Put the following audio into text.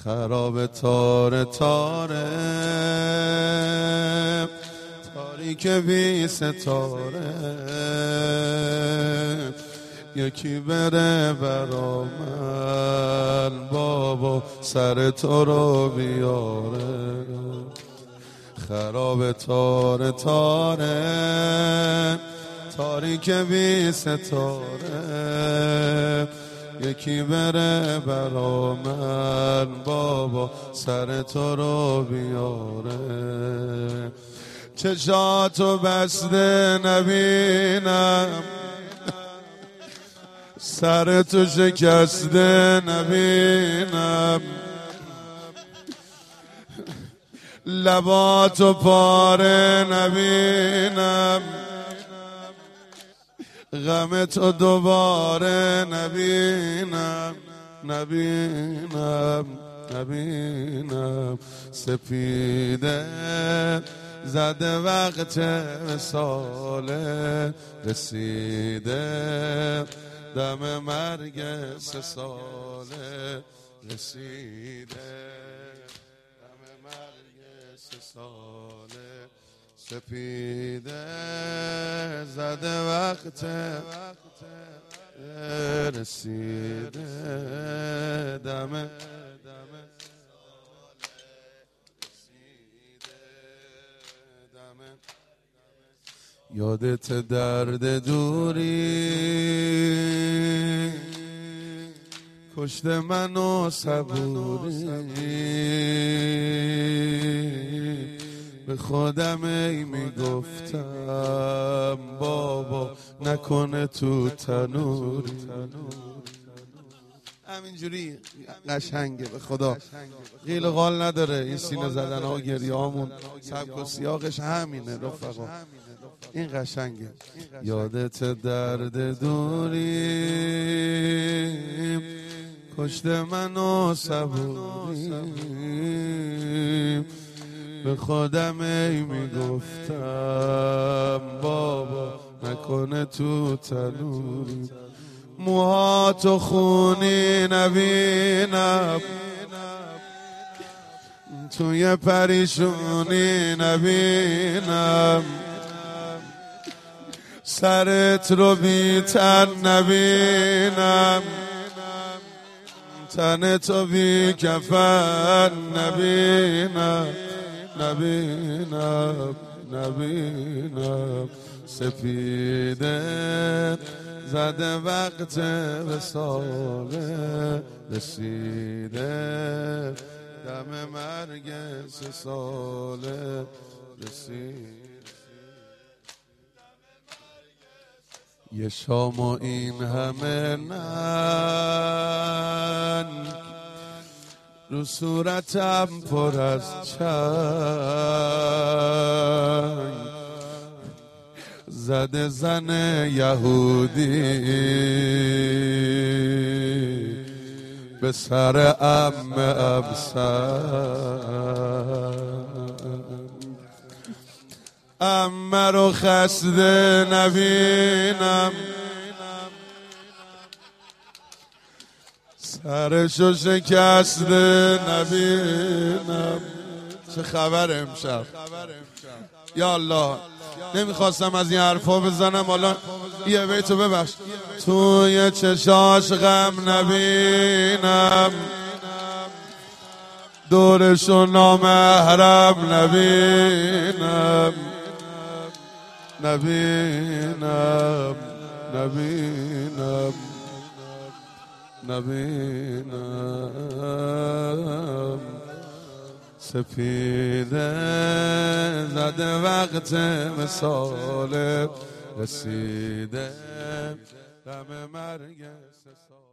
خراب تاره تاره تاریک بی ستاره یکی بره برا من بابا سر تو رو بیاره خراب تاره تاره تاریک بی ستاره یکی بره برا من بابا سر تو رو بیاره چشاتو بسته نبینم سر تو شکسته نبینم لباتو پاره نبینم غم تو دوباره نبینم سپیده زده وقت وصاله رسیده دم مرگ 3 ساله رسیده دم مرگ 3 ساله سپیده زده وقت رسیده دم یادت درد دوری کشت منو صبوری به خودم ای میگفتم بابا نکنه تو تنوری همینجوری قشنگه به خدا قیل و قال نداره این سینه زدن ها و گریه هامون سبک و سیاقش همینه رفقا این قشنگه یادت درد دوری کشت منو صبوری به خودم ای میگفتم بابا نکنه تو تنوری موهاتو خونی نبینم توی پریشونی نبینم سرت رو بی تن نبینم تن تو بی کفن نبینم سپیده زده وقت وصاله رسیده دم مرگ 3 ساله رسیده یه شام و این همه ننگ رو صورتم پر از چنگ زده زن یهودی به سر عمه عمه رو خسته نبینم سرشو شکسته نبینم چه خبر امشب یا الله نمیخواستم از این حرفا بزنم حالا یه بیتو ببخش توی چشاش غم نبینم دورشو نامحرم نبینم سپیده زده وقت وصاله رسیده دم مرگ 3 ساله